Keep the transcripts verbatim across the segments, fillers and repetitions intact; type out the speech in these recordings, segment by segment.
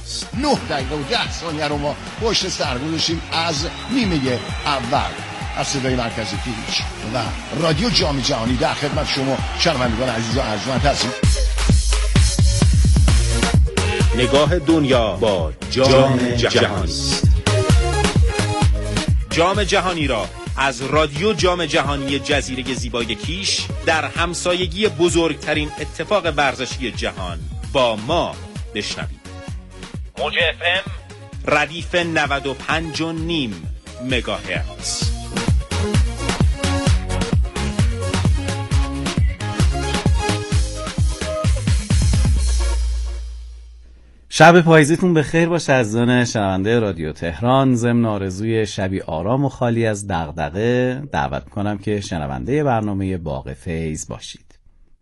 است. نه دقیقه و ده ثانیه رو ما پشت سر گذاشتیم از نیمه اول. از صدای مرکزی پیچ و رادیو جام جهانی در خدمت شما شنوندگان عزیز و ارجمند هستیم. نگاه دنیا با جام جهانی. جام جهانی را از رادیو جام جهانی جزیره زیبای کیش در همسایگی بزرگترین اتفاق ورزشی جهان با ما بشنوید. موج اف ام ردیف نود و پنج و نیم مگاهرتز. شب پاییزیتون بخیر باشه عزیزان شنونده رادیو تهران. ضمن آرزوی شبی آرام و خالی از دغدغه دعوت می‌کنم که شنونده برنامه باغ فیض باشید.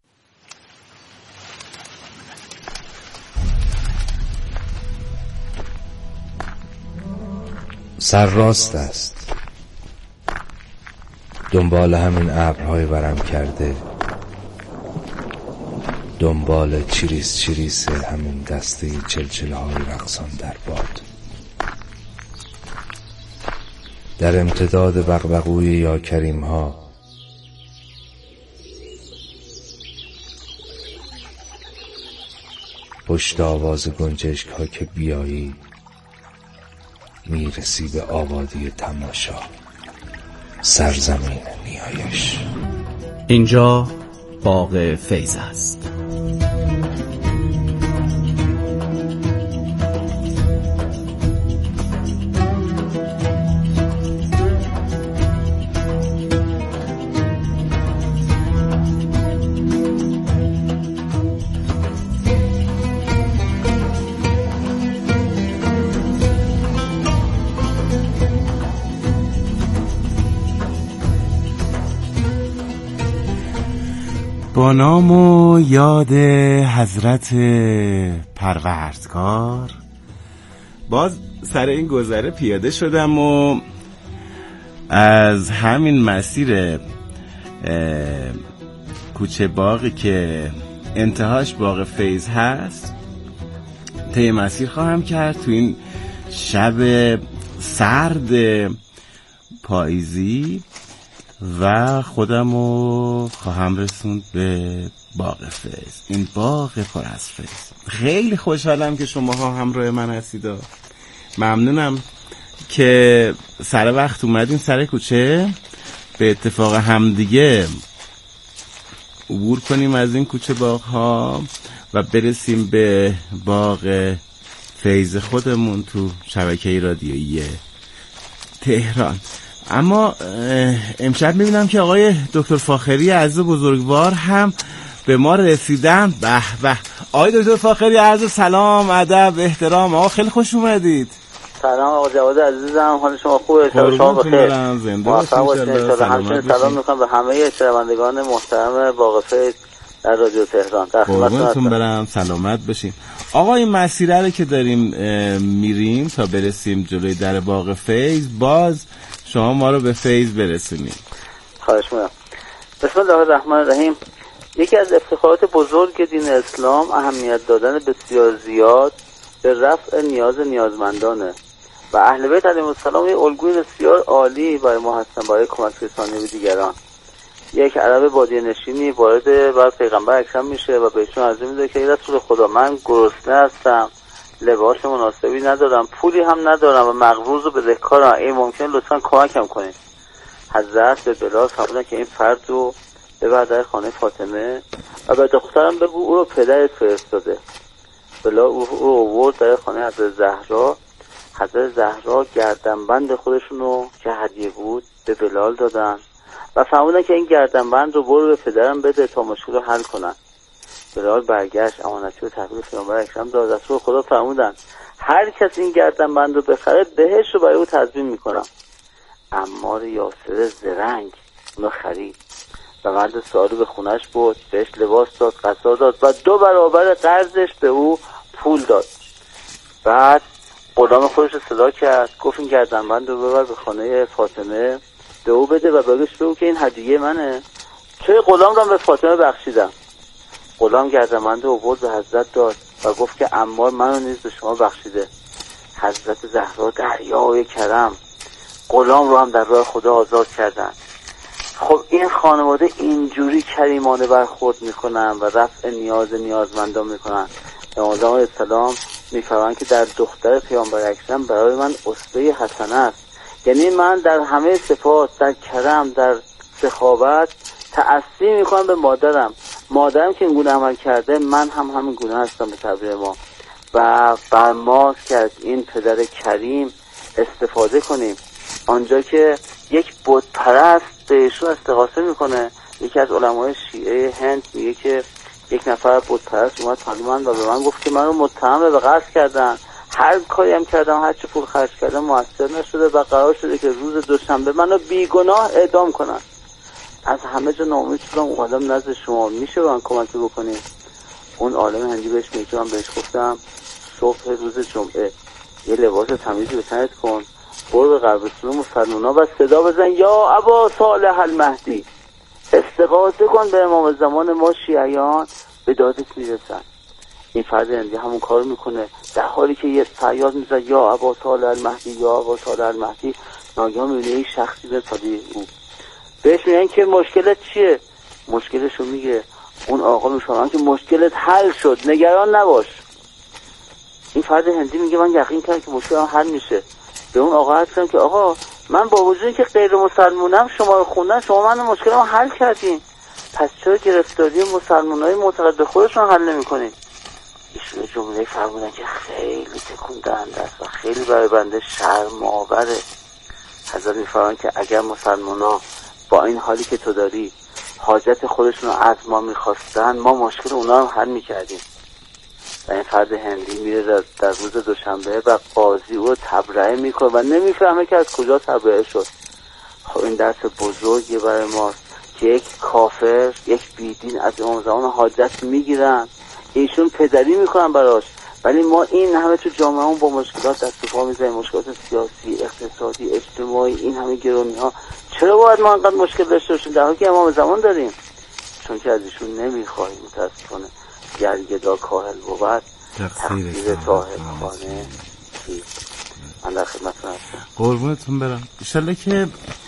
سرراست است، دنبال همین ابرهای ورم کرده، دنبال چیریس چیریس همین دسته چلچله های رقصان در باد، در امتداد بغبغوی یا کریم ها، پشت آواز گنجشک ها که بیایی میرسی به آبادی تماشا، سرزمین نیایش. اینجا باغ فیض است. با نام و یاد حضرت پروردگار باز سر این گذره پیاده شدم و از همین مسیر کوچه باغی که انتهاش باغ فیض هست طی مسیر خواهم کرد. تو این شب سرد پاییزی و خودمو خواهم رسوند به باغ فیض، این باغ پر از فیض. خیلی خوشحالم که شماها همراه من هستید. ممنونم که سر وقت اومدین سر کوچه به اتفاق همدیگه عبور کنیم از این کوچه باغ ها و برسیم به باغ فیض خودمون تو شبکه رادیویی تهران. اما امشب میبینم که آقای دکتر فاخری عزیز بزرگوار هم به ما رسیدن. به به آقای دکتر فاخری عزیز، سلام، ادب، احترام. آقا خیلی خوش اومدید. سلام آقا جواد عزیزم، حال شما خوبه؟ شما شما بخیر. موفق باشید ان شاء الله. همچنین سلام میکنم به همه شنوندگان محترم باغ فیض در رادیو تهران. در خدمتتون برم، سلامت باشین. آقا این مسیره رو که داریم میریم تا برسیم جلوی در باغ فیض، باز شما ما رو به فیض برسونید. خواهش می‌کنم. بسم الله الرحمن الرحیم. یکی از افتخارات بزرگ دین اسلام اهمیت دادن بسیار زیاد به رفع نیاز نیازمندانه و اهل بیت علیهم السلام یه الگوی بسیار عالی برای ما هستن برای کمک رسانی به دیگران. یک عرب بادیه نشینی وارد بر پیغمبر اکرم میشه و بهشون عرض میده که ای رسول خدا، من گرسنه هستم، لباس مناسبی ندارم، پولی هم ندارم و مقروض و بدهکارم، این ممکن لطفا کمکم کنید. حضرت به بلال فرمودن که این فرد رو ببر در خانه فاطمه و به دخترم بگو او رو پدرت فرستاده. بلال او رو آورد در خانه حضرت زهرا. حضرت زهرا گردنبند خودشون رو که هدیه بود به بلال دادن و فرمودن که این گردنبند رو برو به پدرم بده تا مشکل رو حل کنن. بلال برگشت، امانتی رو تحویل پیامبر اکرم داد. رسول خدا فرمودن هر کس این گردنبند رو بخره بهش رو برای او تضمین میکنم. عمار یاسر زرنگ اونو خرید و مرد سالو به خونش برد، بهش لباس داد، غذا داد و دو برابر قرضش به او پول داد. بعد غلام خودش رو صدا کرد، گفت این گردنبند رو ببر به خانه فاطمه، به او بده و بگوش بگو که این هدیه منه. توی غلام رو به فاطمه بخشیدم. غلام گردنبند رو آورد به حضرت داد. و گفت که عمار منو نیز به شما بخشیده. حضرت زهرا دریای کرم غلام رو هم در راه خدا آزاد کردن. خب این خانواده اینجوری کریمانه برخورد میکنن و رفع نیاز نیازمندان میکنن. امام زمان اسلام میفرمایند که در دختر پیامبر اکرم برای من اسوه حسنه است. یعنی من در همه صفات، در کرم، در سخاوت تأثیر میکنم به مادرم. مادرم که این گونه عمل کرده من هم همین گونه هستم به تعبیر ما. و بر ما که از این پدر کریم استفاده کنیم. آنجا که یک بت پرست به ایشون استغاثه میکنه، یکی از علمای شیعه هند میگه که یک نفر بت پرست اومد خانه من و به من گفت که من رو متهم به قتل کردن، هر کاری هم کردم، هر چه پول خرج کردم موثر نشده و قرار شده که روز دوشنبه منو بیگناه اعدام کنن. از همه جا ناامید شدم، اومدم نزد شما، میشه من کمکی بکنیم؟ اون عالم هندی بهش میگه، من بهش گفتم صبح روز جمعه یه لباس تمیزی به تنت کن، برو به قبرستون مسلمونا و صدا بزن یا ابا صالح المهدی، استغاثه کن به امام زمان ما شیعیان به دادت میرسن. این فرد هندی همون کارو میکنه، در حالی که یه فریاد میزنه یا ابا صالح المهدی یا ابا صالح المهدی، ناگهان میبینه یک شخصی به صدای او بهش میگن که مشکلت چیه؟ مشکلشو میگه. اون آقا میفهمن که مشکلت حل شد، نگران نباش. این فرد هندی میگه من یقین کردم که مشکلم حل میشه. به اون آقا عرض کردم که آقا من با وجودی که غیر مسلمونم شما رو خوندن، شما من مشکلمو حل کردین، پس چرا گرفتاری مسلمانای معتقد به خودشون حل نمی‌کنین؟ ایشون جمله فرمودن که خیلی تکون دهنده است و خیلی برای بنده شرم‌آوره. حضرت می‌فرمایند که اگر مسلمانا با این حالی که تو داری حاجت خودشون رو از ما می‌خواستن، ما مشکل اونا رو حل می‌کردیم. و این فرد هندی میره در, در روز دوشنبه و قاضی او رو تبرئه میکنه و نمیفهمه که از کجا تبرئه شد. خب این درس بزرگی برای ماست که یک کافر، یک بیدین از امام زمان حاجت میگیرن، ایشون پدری میکنن براش، ولی ما این همه تو جامعه با مشکلات دست و پا میزنیم، مشکلات سیاسی، اقتصادی، اجتماعی، این همه گرونی ها. چرا باید ما انقدر مشکل داشته باشیم در حالی که امام زمان داریم؟ چون که از ایشون نمیخواهیم. متاسفانه گر گدا کاهل بود تقصیر صاحب خانه چیست؟ من در خدمتتون هستم. قربونتون برم. انشالله که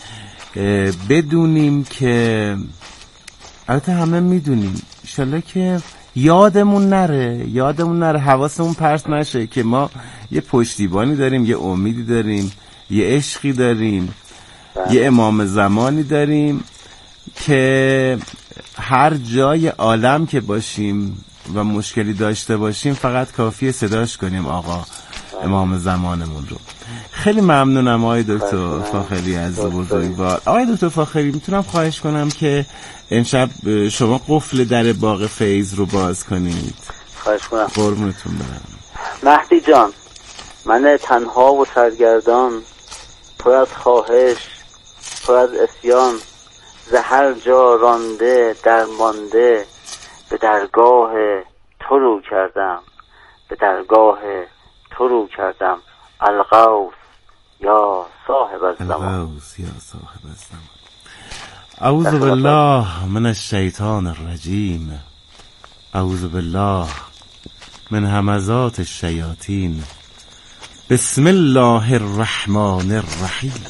بدونیم که البته همه میدونیم، انشالله که یادمون نره یادمون نره حواسمون پرت نشه که ما یه پشتیبانی داریم، یه امیدی داریم، یه عشقی داریم، بله. یه امام زمانی داریم که هر جای عالم که باشیم و مشکلی داشته باشیم فقط کافیه صداش کنیم آقا امام زمانمون رو. خیلی ممنونم آقای دکتر فاخری از بزرگوار. آقای دکتر فاخری میتونم خواهش کنم که امشب شما قفل در باغ فیض رو باز کنید؟ خواهش کنم. قربونتون برم. مهدی جان، من تنها و سرگردان، پر از خواهش، پر از اسیان، زهر جا رانده درمانده، به درگاه تو رو کردم، به درگاه تو رو کردم. الغوث یا صاحب الزمان. الغوث یا صاحب الزمان. اعوذ بالله من الشیطان الرجیم، اعوذ بالله من همزات الشیاطین، بسم الله الرحمن الرحیم.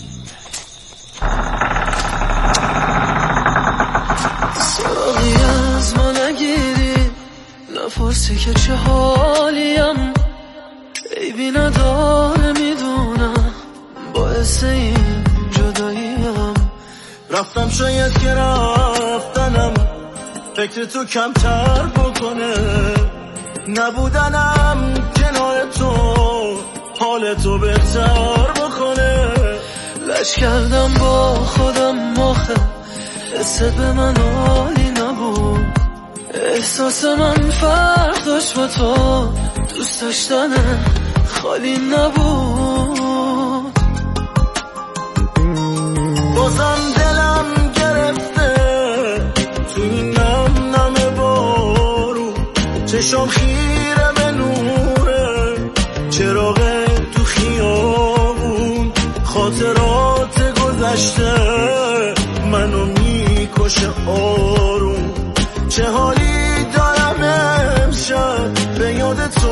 ساقی از ما نگیری، نفرسی که چه حالیم، عیبی نداره میدونم، باعث این جداییم. رفتم شاید که رفتنم فکر تو کمتر بکنه، نبودنم کنار تو حال تو بهتر بکنه. لج کردم با خودم آخه حست به من حالی نبود، احساس من فرق داشت با تو، دوست داشتن خالی نبود. بازم دلم گرفته تو این نم نم بارو، چشم خیره به نوره چراغ تو خیابون، خاطرات گذشته منو میکشه آروم. چه حالی دارم امشب به یادت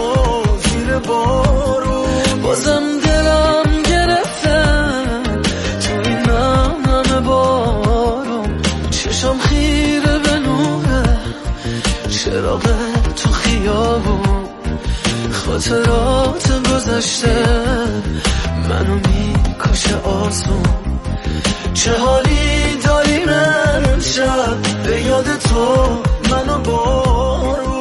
بارون. بازم دلم گرفته تو این نم نم بارون، چشم خیره به نوره چراغ تو خیابون، خاطرات گذشته منو میکشه آسون. چه حالی داریم امشب به یاد تو منو بارون.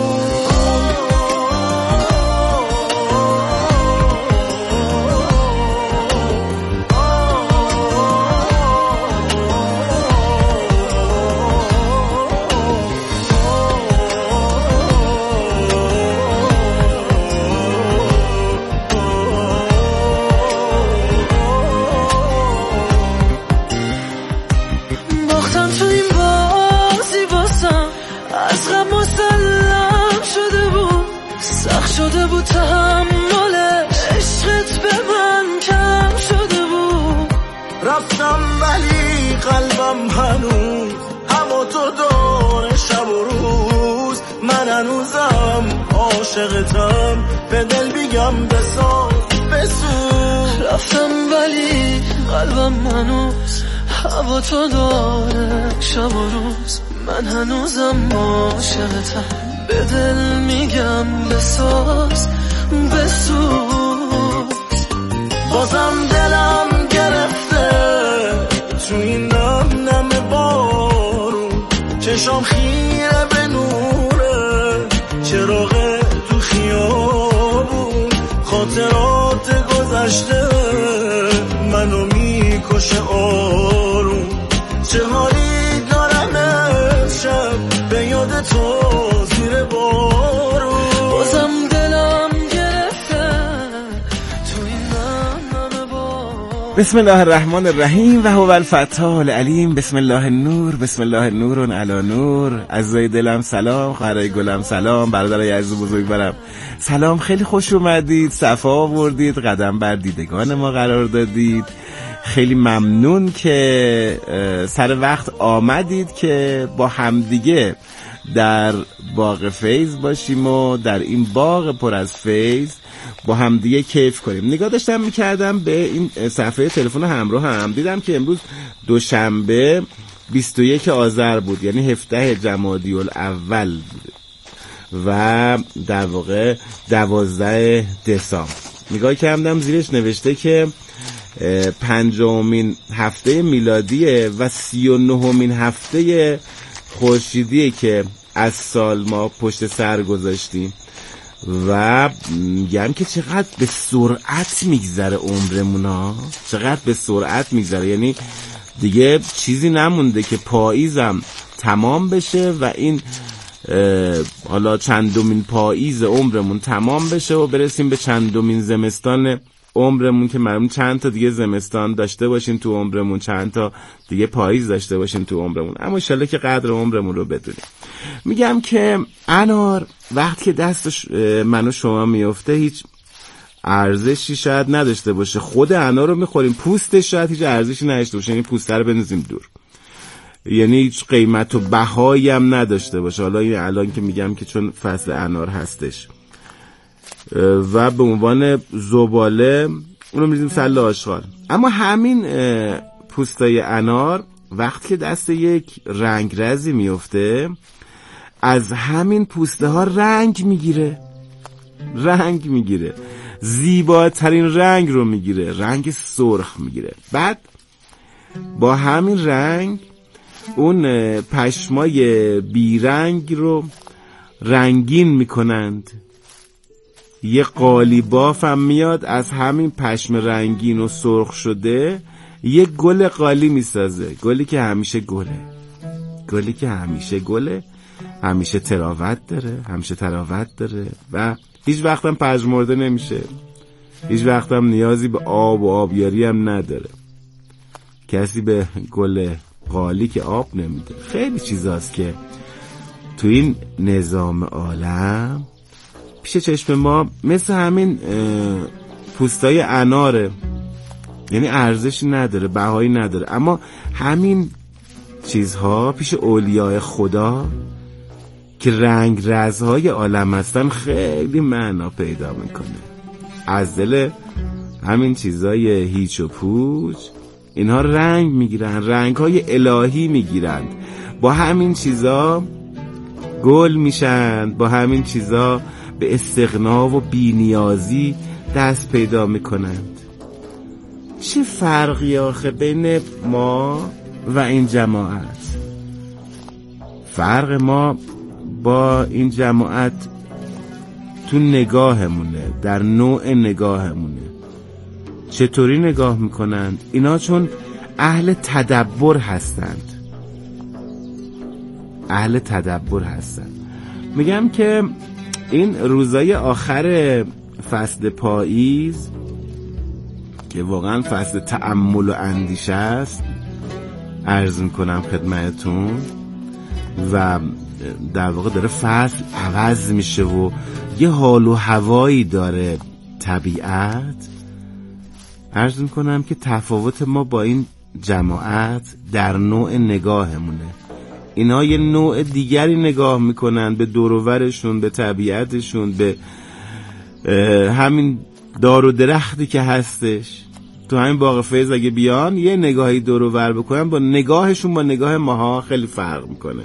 شده بود تحمل عشقت به من کم شده بود. رفتم ولی قلبم هنوز هوا تو داره شب و روز. من هنوزم عاشقتم به دل بگم بساز بسوز. رفتم ولی قلبم هنوز هوا تو داره شب و روز. من هنوزم عاشقتم به دل میگم بساز بسوز. بازم دلم گرفته تو این نم نم بارون، چشم خیره به نوره چراغ تو خیابون، خاطرات گذشته منو میکشه آروم. چه حالی دارم امشب به یاد تو زیر بارون. بازم دلم گرفته تو این نم نم بارون. بسم الله الرحمن الرحیم و هو الفتاح العلیم. بسم الله النور، بسم الله نور علی نور. عزیزای دلم سلام، خواهرای گلم سلام، برادرای عزیز و بزرگوارم سلام. خیلی خوش اومدید، صفا آوردید، قدم بر دیدگان ما قرار دادید. خیلی ممنون که سر وقت آمدید که با همدیگه در باغ فیض باشیم و در این باغ پر از فیض با همدیگه کیف کنیم. نگاه داشتم میکردم به این صفحه تلفن همراه هم، دیدم که امروز دوشنبه بیست و یک آذر بود، یعنی هفده جمادی الاول بود و در واقع دوازده دسامبر. نگاه کردم زیرش نوشته که پنجمین هفته میلادیه و سی و نهمین هفته خورشیدیه که از سال ما پشت سر گذاشتیم و میگم که چقدر به سرعت میگذره عمرمون ها، چقدر به سرعت میگذره. یعنی دیگه چیزی نمونده که پاییزم تمام بشه و این حالا چندمین پاییز عمرمون تمام بشه و برسیم به چندمین زمستان عمرمون که معلوم چند تا دیگه زمستان داشته باشیم تو عمرمون، چند تا دیگه پاییز داشته باشیم تو عمرمون، اما انشالله که قدر عمرمون رو بدونیم. میگم که انار وقتی که دست من و شما میفته هیچ ارزشی شاید نداشته باشه. خود انار رو میخوریم، پوستش شاید هیچ ارزشی نداشته باشه، یعنی پوست رو بندازیم دور، یعنی هیچ قیمت و بهایی هم نداشته باشه. حالا این الان که میگم که چون فصل انار هستش و به عنوان زباله اونو می‌ریزیم سله آشغال. اما همین پوستای انار وقتی که دست یک رنگرزی میفته از همین پوسته ها رنگ میگیره، رنگ میگیره، زیباترین رنگ رو میگیره، رنگ سرخ میگیره. بعد با همین رنگ اون پشمای بیرنگ رو رنگین میکنند. یه قالیباف هم میاد از همین پشم رنگین و سرخ شده یه گل قالی میسازه، گلی که همیشه گله، گلی که همیشه گله، همیشه تراوت داره، همیشه تراوت داره و هیچ وقت هم پژمرده نمیشه، هیچ وقت هم نیازی به آب و آبیاری هم نداره. کسی به گل قالی که آب نمیده. خیلی چیزاست که تو این نظام عالم پیش چشم ما مثل همین پوستای اناره، یعنی ارزشی نداره، بهایی نداره، اما همین چیزها پیش اولیاء خدا که رنگ رزهای عالم هستن خیلی معنا پیدا میکنه. از دل همین چیزای هیچ و پوچ اینها رنگ میگیرن، رنگ های الهی میگیرن، با همین چیزا گل میشن، با همین چیزا به استغنا و بی‌نیازی دست پیدا میکنند. چه فرقی آخه بین ما و این جماعت؟ فرق ما با این جماعت تو نگاهمونه، در نوع نگاهمونه. چطوری نگاه میکنند؟ اینا چون اهل تدبر هستند، اهل تدبر هستند. میگم که این روزای آخر فصل پاییز که واقعا فصل تأمل و اندیشه است، عرض میکنم خدمتون، و در واقع داره فصل عوض میشه و یه حال و هوایی داره طبیعت. عرض میکنم که تفاوت ما با این جماعت در نوع نگاهمونه. اینا یه نوع دیگری نگاه میکنن به دور و برشون، به طبیعتشون، به همین دار و درختی که هستش. تو همین باغ فیض اگه بیان یه نگاهی دور و بر بکنن، با نگاهشون با نگاه ماها خیلی فرق میکنه.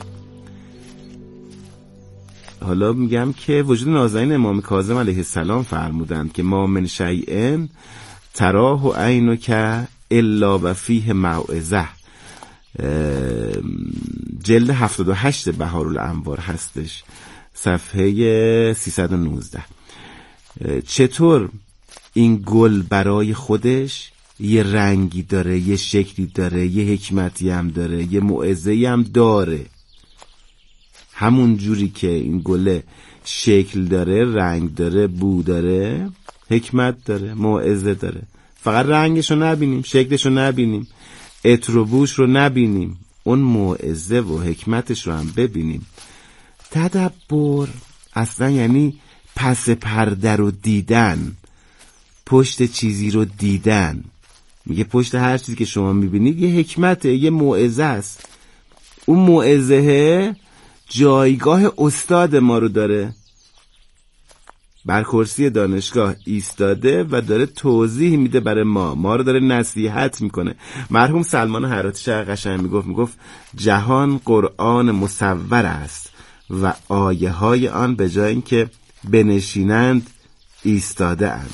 حالا میگم که وجود نازنین امام کاظم علیه السلام فرمودند که ما من شیئن تراه و عینک الا و فیه موعظه، جلد هفتاد و هشت بهارالانوار هستش، صفحه سیصد و نوزده. چطور این گل برای خودش یه رنگی داره، یه شکلی داره، یه حکمتی هم داره، یه موعظه‌ای هم داره. همون جوری که این گل شکل داره، رنگ داره، بو داره، حکمت داره، موعظه داره. فقط رنگش رو نبینیم، شکلش رو نبینیم، عطر و بوش رو نبینیم، اون موعظه و حکمتش رو هم ببینیم. تدبر اصلا یعنی پس پرده رو دیدن، پشت چیزی رو دیدن. میگه پشت هر چیزی که شما میبینید یه حکمته، یه موعظه است. اون موعظه جایگاه استاد ما رو داره، بر کرسی دانشگاه ایستاده و داره توضیح میده برای ما، ما رو داره نصیحت میکنه. مرحوم سلمان حراتی شاه قشنگ میگفت میگفت جهان قرآن مصور است و آیه های آن به جای اینکه بنشینند ایستاده اند.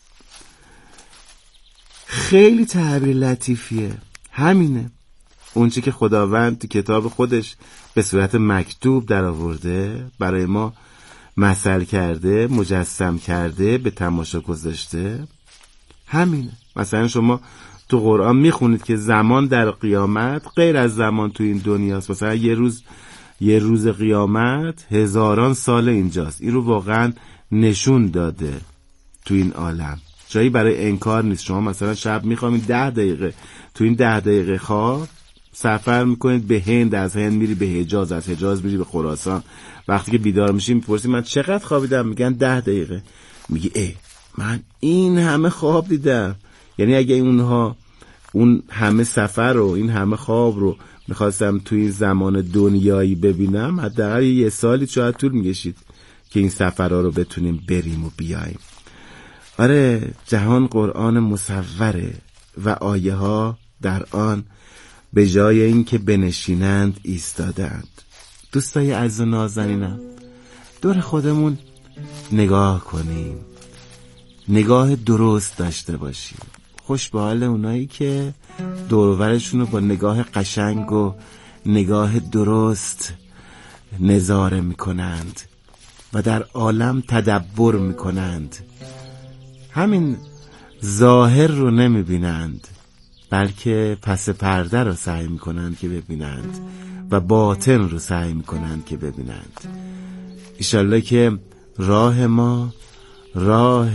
خیلی تعبیر لطیفیه، همینه. اونچه که خداوند تو کتاب خودش به صورت مکتوب در آورده، برای ما مثل کرده، مجسم کرده، به تماشا گذاشته، همینه. مثلا شما تو قرآن میخونید که زمان در قیامت غیر از زمان تو این دنیاست. مثلا یه روز یه روز قیامت هزاران سال اینجاست. این رو واقعا نشون داده تو این عالم، جایی برای انکار نیست. شما مثلا شب میخوامید ده دقیقه، تو این ده دقیقه خواب سفر میکنید به هند، از هند میری به حجاز، از حجاز میری به خراسان. وقتی که بیدار میشی میپرسی من چقدر خوابیدم؟ میگن ده دقیقه. میگی ای من این همه خواب دیدم. یعنی اگه اونها اون همه سفر رو، این همه خواب رو میخواستم توی این زمان دنیایی ببینم، حداقل یه سالی شاید طول میکشید که این سفرها رو بتونیم بریم و بیاییم. آره، جهان قرآن مصوره و آیه ها در آن به جای این که بنشینند ایستادند. دوستای عزیز و نازنینم، دور خودمون نگاه کنیم، نگاه درست داشته باشیم. خوش به حال اونایی که دور و برشون رو با نگاه قشنگ و نگاه درست نظاره میکنند و در عالم تدبر میکنند. همین ظاهر رو نمیبینند، بلکه پس پرده رو سعی میکنند که ببینند و باطن رو سعی میکنند که ببینند. انشالله که راه ما راه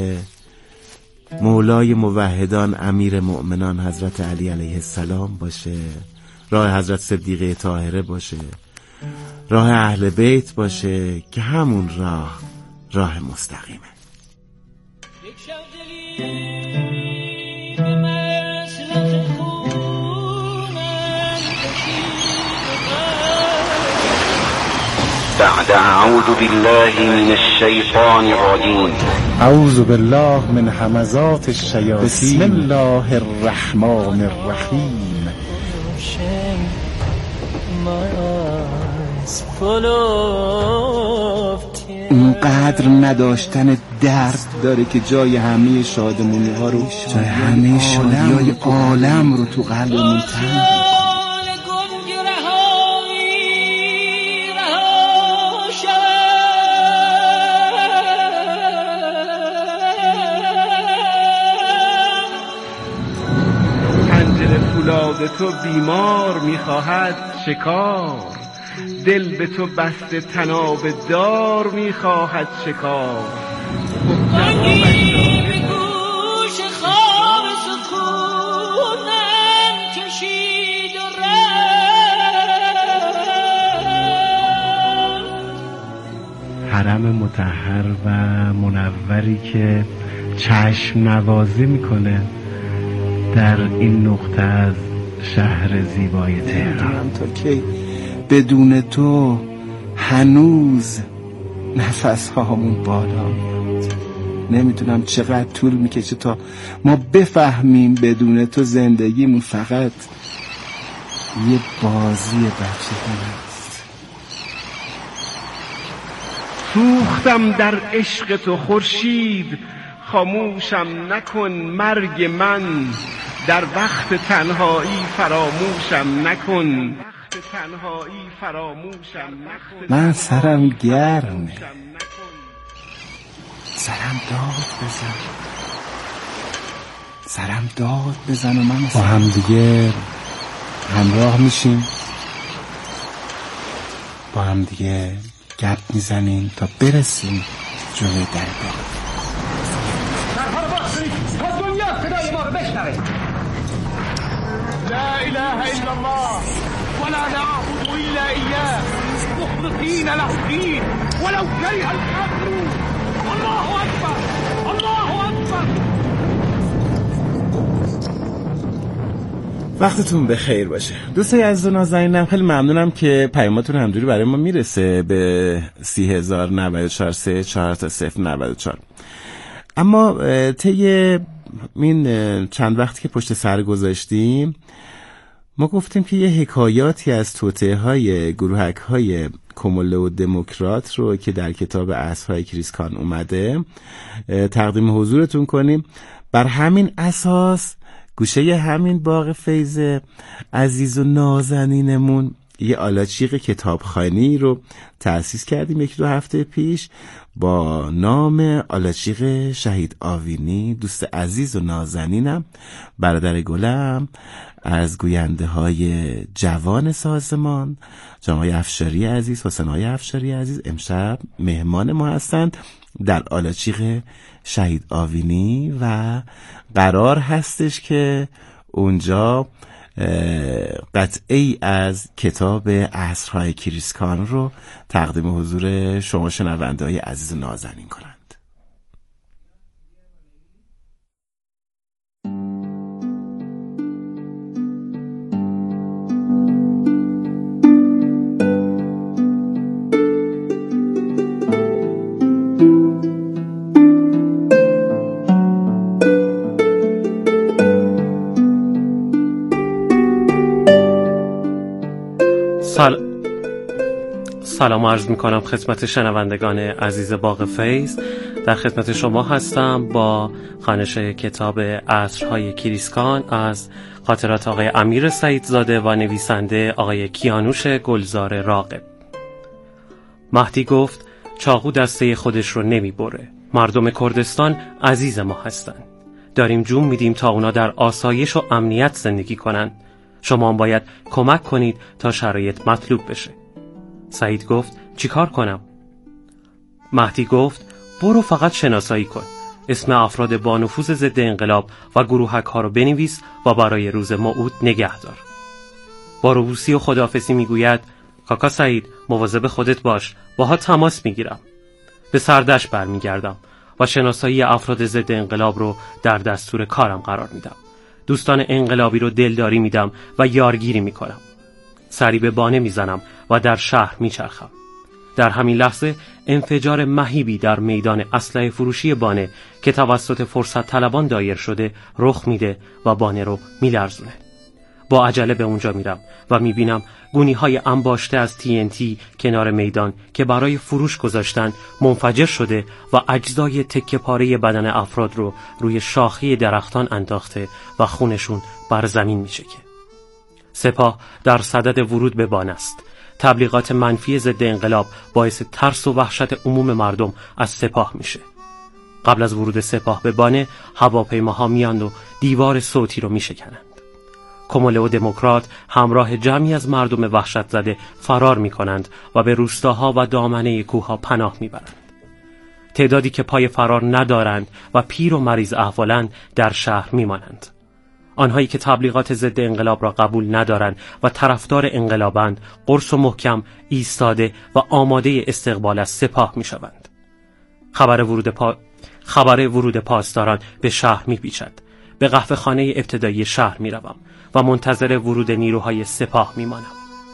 مولای موحدان امیر مؤمنان حضرت علی علیه السلام باشه، راه حضرت صدیقه طاهره باشه، راه اهل بیت باشه که همون راه راه مستقیمه. به بعد اعوذ بالله من الشیطان الرجیم. اعوذ بالله من همزات الشیاطین. بسم الله الرحمن الرحیم. اینقدر نداشتن درد داره که جای همه شادمونی ها رو، جای همه شادی های عالم رو تو قلبمون تنگ فولاد تو بیمار میخواهد شکار، دل به تو بسته تناب دار میخواهد شکار. آنی به گوش خواب سکونم کشید و رفت. حرم مطهر و منوری که چشم نوازی میکنه در این نقطه از شهر زیبای تهران. تا کی بدون تو هنوز نفس هامون بالا میاد. نمیدونم چقدر طول میکشه تا ما بفهمیم بدون تو زندگیمون فقط یه بازی بچگانه است. سوختم در عشق تو خورشید، خاموشم نکن مرگ من، در وقت تنهایی فراموشم نکن، وقت تنهایی فراموشم نکن. من سرم گرمه، سرم داد بزن، سرم داد بزن و من با هم دیگه همراه میشیم، با هم دیگه گپ میزنیم تا برسیم جلوی درگاه. لا اله الا الله ولا نعبد الا اياه مخلصين له الدين ولو كره الكافرون. الله اکبر، الله اکبر. وقتتون بخیر باشه دوستای عزیز و نازنینم. خیلی ممنونم که پیاماتون همجوری برای ما میرسه به سی هزار نود و چهار سه چهار تا صفر نود و چهار. اما طی این چند وقتی که پشت سر گذاشتیم ما گفتیم که یه حکایاتی از توطئه های گروهک های کموله و دموکرات رو که در کتاب عصرهای کریسکان اومده تقدیم حضورتون کنیم. بر همین اساس گوشه همین باغ فیض عزیز و نازنینمون یه آلاچیق کتابخوانی رو تأسیس کردیم یک دو هفته پیش با نام آلاچیق شهید آوینی. دوست عزیز و نازنینم، برادر گلم از گوینده های جوان سازمان، جناب افشاری عزیز، حسین های افشاری عزیز امشب مهمان ما هستند در آلاچیق شهید آوینی و قرار هستش که اونجا قطعی از کتاب عصرهای کریسکان رو تقدیم حضور شما شنونده های عزیز نازنین کنند. سل... سلام عرض میکنم خدمت شنوندگان عزیز باغ فیض. در خدمت شما هستم با خوانش کتاب عصرهای کریسکان از خاطرات آقای امیر سعیدزاده و نویسنده آقای کیانوش گلزار راغب. مهدی گفت چاقو دسته خودش رو نمی بره. مردم کردستان عزیز ما هستن. داریم جون میدیم تا اونا در آسایش و امنیت زندگی کنن. شما هم باید کمک کنید تا شرایط مطلوب بشه. سعید گفت چیکار کنم؟ مهدی گفت برو فقط شناسایی کن. اسم افراد با نفوذ ضد انقلاب و گروهک ها رو بنویس و برای روز موعود نگه دار. با روبوسی و خداحافظی میگوید کاکا سعید مواظب خودت باش، باها تماس میگیرم. به سردش برمیگردم و شناسایی افراد ضد انقلاب رو در دستور کارم قرار میدم. دوستان انقلابی رو دلداری میدم و یارگیری میکنم. سری به بانه میزنم و در شهر میچرخم. در همین لحظه انفجار مهیبی در میدان اسلحه فروشی بانه که توسط فرصت طلبان دایر شده رخ میده و بانه رو میلرزونه. با عجله به اونجا میرم و میبینم گونی های انباشته از تی ان تی کنار میدان که برای فروش گذاشتن منفجر شده و اجزای تکه پاره بدن افراد رو روی شاخه درختان انداخته و خونشون بر زمین میچکه. سپاه در صدد ورود به بانه است. تبلیغات منفی ضد انقلاب باعث ترس و وحشت عموم مردم از سپاه میشه. قبل از ورود سپاه به بانه هواپیماها میاند و دیوار صوتی رو میشکنند. کموله و دموکرات همراه جمعی از مردم وحشت زده فرار میکنند و به روستاها و دامنه کوهها پناه میبرند. تعدادی که پای فرار ندارند و پیر و مریض احوالند در شهر میمانند. آنهایی که تبلیغات ضد انقلاب را قبول ندارند و طرفدار انقلابند قرص و محکم ایستاده و آماده استقبال از سپاه میشوند. خبر ورود پا... خبر ورود پاسداران به شهر میپیچد. به قهوه خانه ابتدایی شهر میروم و منتظر ورود نیروهای سپاه میمانم.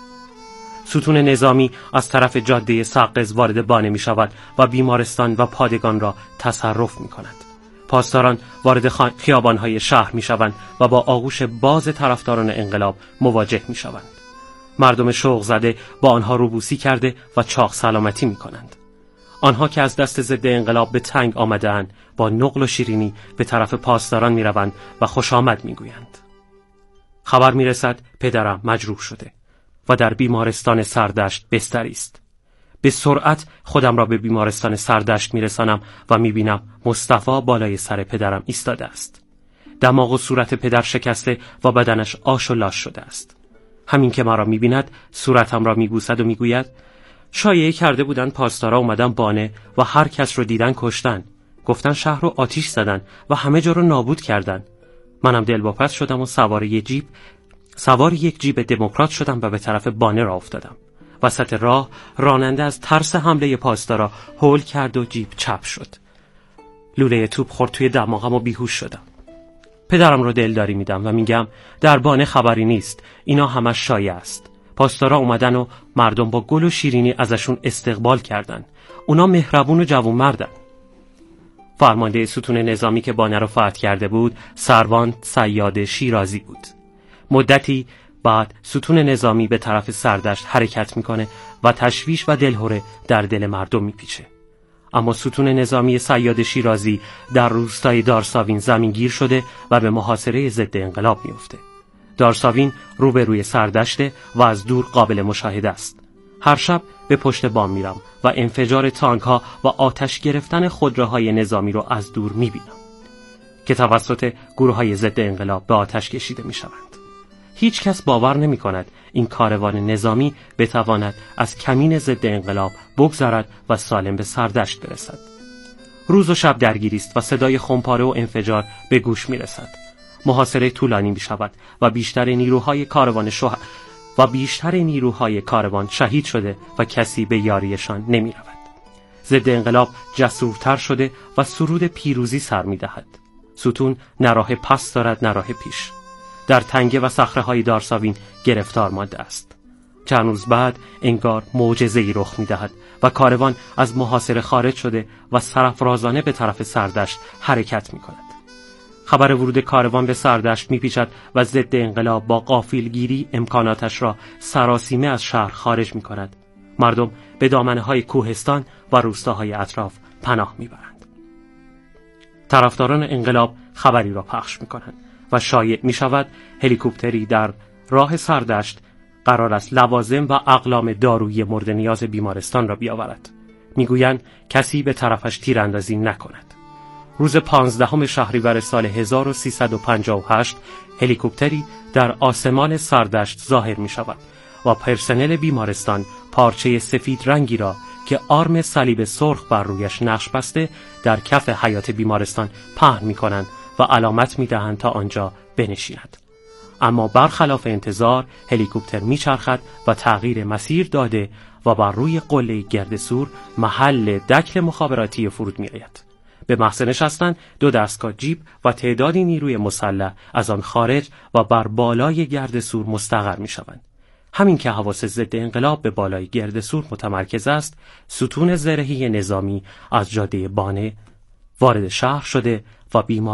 ستون نظامی از طرف جاده سقز وارد بانه می شود و بیمارستان و پادگان را تصرف می کند. پاسداران وارد خیابانهای شهر می شوند و با آغوش باز طرفداران انقلاب مواجه می شوند. مردم شوق زده با آنها روبوسی کرده و چاق سلامتی می کنند. آنها که از دست ضد انقلاب به تنگ آمده‌اند با نقل و شیرینی به طرف پاسداران می روند و خوش آمد می گویند. خبر می رسد پدرم مجروح شده و در بیمارستان سردشت بستری است. به سرعت خودم را به بیمارستان سردشت می رسانم و می بینم مصطفی بالای سر پدرم ایستاده است. دماغ و صورت پدر شکسته و بدنش آش و لاش شده است. همین که مرا می بیند صورتم را می بوسد و می گوید شایعه کرده بودن پاسدارا اومدن بانه و هر کس رو دیدن کشتن. گفتن شهر رو آتیش زدن و همه جا رو نابود کردن. منم دلواپس شدم و سوار یک جیب سوار یک جیب دموکرات شدم و به طرف بانه راه افتادم. وسط راه راننده از ترس حمله پاسدارا هول کرد و جیب چپ شد. لوله توپ خورد توی دماغم و بیهوش شدم. پدرم رو دلداری میدم و میگم در بانه خبری نیست، اینا همش شایعه است. پاسدارا اومدن و مردم با گل و شیرینی ازشون استقبال کردن. اونا مهربون و جوانمردن. فرمانده ستون نظامی که بانه رو فتح کرده بود سروان صیاد شیرازی بود. مدتی بعد ستون نظامی به طرف سردشت حرکت میکنه و تشویش و دلهره در دل مردم میپیچه. اما ستون نظامی صیاد شیرازی در روستای دارساوین زمینگیر شده و به محاصره ضد انقلاب میفته. دارساوین روبروی سردشته و از دور قابل مشاهده است. هر شب به پشت بام میرم و انفجار تانک ها و آتش گرفتن خودروهای نظامی رو از دور میبینم که توسط گروه های ضد انقلاب به آتش کشیده میشوند. هیچ کس باور نمی کند این کاروان نظامی بتواند از کمین ضد انقلاب بگذرد و سالم به سردشت برسد. روز و شب درگیری است و صدای خمپاره و انفجار به گوش می رسد. محاصره طولانی می شود و بیشتر نیروهای کاروان شه... و بیشتر نیروهای کاروان شهید شده و کسی به یاریشان نمی رود. ضد انقلاب جسورتر شده و سرود پیروزی سر می دهد. ستون نه راه پس دارد نه راه پیش. در تنگه و صخره‌های دارساوین گرفتار مانده است. چند روز بعد انگار معجزه‌ای رخ می‌دهد و کاروان از محاصره خارج شده و سرافرازانه به طرف سردشت حرکت می‌کند. خبر ورود کاروان به سردشت می‌پیچد و ضد انقلاب با غافلگیری امکاناتش را سراسیمه از شهر خارج می‌کند. مردم به دامنه‌های کوهستان و روستاهای اطراف پناه می‌برند. طرفداران انقلاب خبری را پخش می‌کنند و شایع می شود هلیکوپتری در راه سردشت قرار است لوازم و اقلام دارویی مورد نیاز بیمارستان را بیاورد. میگویند کسی به طرفش تیراندازی نکند. روز پانزدهم شهریور سال هزار و سیصد و پنجاه و هشت هلیکوپتری در آسمان سردشت ظاهر می شود و پرسنل بیمارستان پارچه سفید رنگی را که آرم صلیب سرخ بر رویش نقش بسته در کف حیاط بیمارستان پهن می کنند و علامت می دهند تا آنجا بنشیند. اما برخلاف انتظار هلیکوپتر می چرخد و تغییر مسیر داده و بر روی قله گردسور محل دکل مخابراتی فرود می آید. به محض نشستن دو دستگاه جیپ و تعدادی نیروی مسلح از آن خارج و بر بالای گردسور مستقر می شوند. همین که حواس ضد انقلاب به بالای گردسور متمرکز است، ستون زرهی نظامی از جاده بانه وارد شهر شده و بیمار